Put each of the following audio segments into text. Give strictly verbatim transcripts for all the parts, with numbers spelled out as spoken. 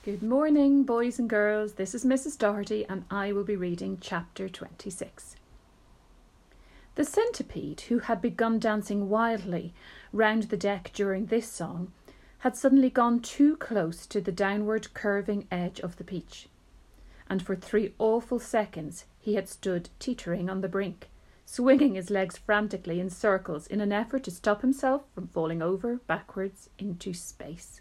Good morning, boys and girls. This is Missus Doherty and I will be reading chapter twenty-six. The centipede, who had begun dancing wildly round the deck during this song, had suddenly gone too close to the downward curving edge of the beach, and for three awful seconds he had stood teetering on the brink, swinging his legs frantically in circles in an effort to stop himself from falling over backwards into space.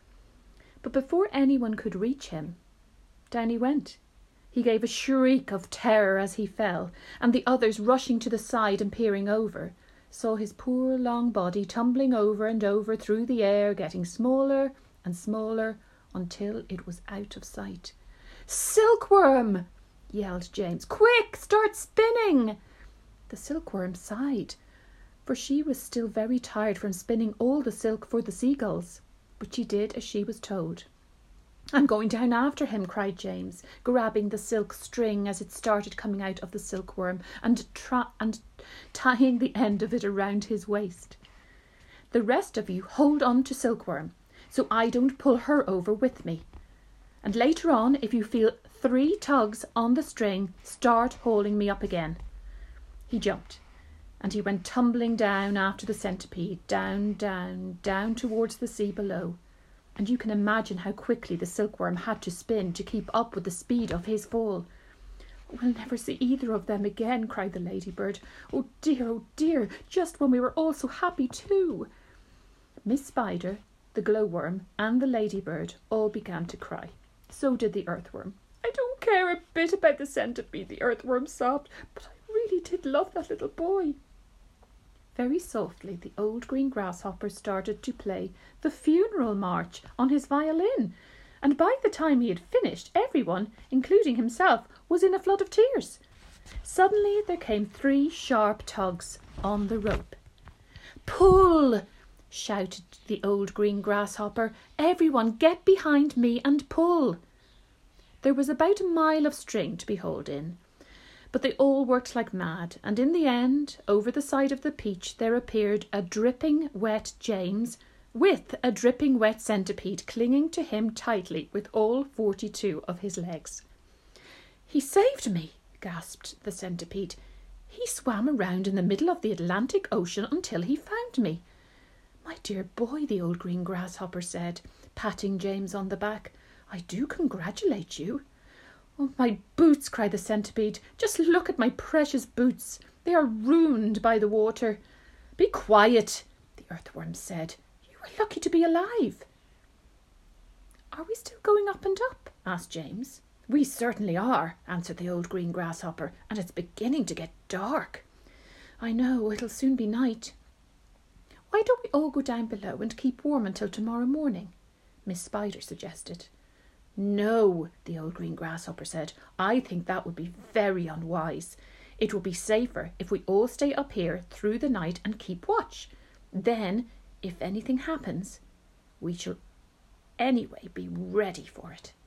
But before anyone could reach him, down he went. He gave a shriek of terror as he fell, and the others, rushing to the side and peering over, saw his poor long body tumbling over and over through the air, getting smaller and smaller until it was out of sight. "Silkworm!" yelled James. "Quick, start spinning!" The silkworm sighed, for she was still very tired from spinning all the silk for the seagulls. But she did as she was told. "I'm going down after him," cried James, grabbing the silk string as it started coming out of the silkworm and, tra- and tying the end of it around his waist. "The rest of you hold on to Silkworm, so I don't pull her over with me. And later on, if you feel three tugs on the string, start hauling me up again." He jumped, and he went tumbling down after the centipede, down, down, down towards the sea below. And you can imagine how quickly the silkworm had to spin to keep up with the speed of his fall. "We'll never see either of them again," cried the ladybird. "Oh dear, oh dear, just when we were all so happy too." Miss Spider, the glowworm, and the ladybird all began to cry. So did the earthworm. "I don't care a bit about the centipede," the earthworm sobbed, "but I really did love that little boy." Very softly the old green grasshopper started to play the funeral march on his violin, and by the time he had finished, everyone, including himself, was in a flood of tears. Suddenly there came three sharp tugs on the rope. "Pull!" shouted the old green grasshopper. "Everyone get behind me and pull." There was about a mile of string to be hauled in, but they all worked like mad, and in the end, over the side of the beach, there appeared a dripping wet James with a dripping wet centipede clinging to him tightly with all forty-two of his legs. "He saved me," gasped the centipede. "He swam around in the middle of the Atlantic Ocean until he found me." "My dear boy," the old green grasshopper said, patting James on the back, "I do congratulate you." "Oh, my boots!" cried the centipede. "Just look at my precious boots. They are ruined by the water." "Be quiet," the earthworm said. "You were lucky to be alive." "Are we still going up and up?" asked James. "We certainly are," answered the old green grasshopper, "and it's beginning to get dark." "I know, it'll soon be night." "Why don't we all go down below and keep warm until tomorrow morning?" Miss Spider suggested. "No," the old green grasshopper said. "I think that would be very unwise. It will be safer if we all stay up here through the night and keep watch. Then, if anything happens, we shall anyway be ready for it."